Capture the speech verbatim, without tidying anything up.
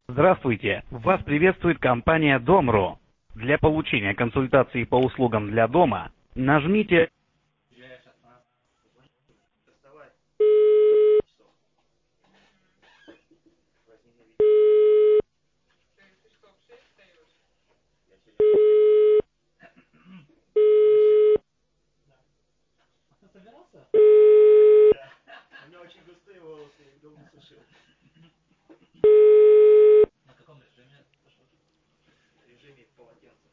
Здравствуйте! Вас приветствует компания Дом.ру. Для получения консультации по услугам для дома нажмите. У меня очень густые волосы, я их долго сушил. На каком режиме? В режиме полотенца.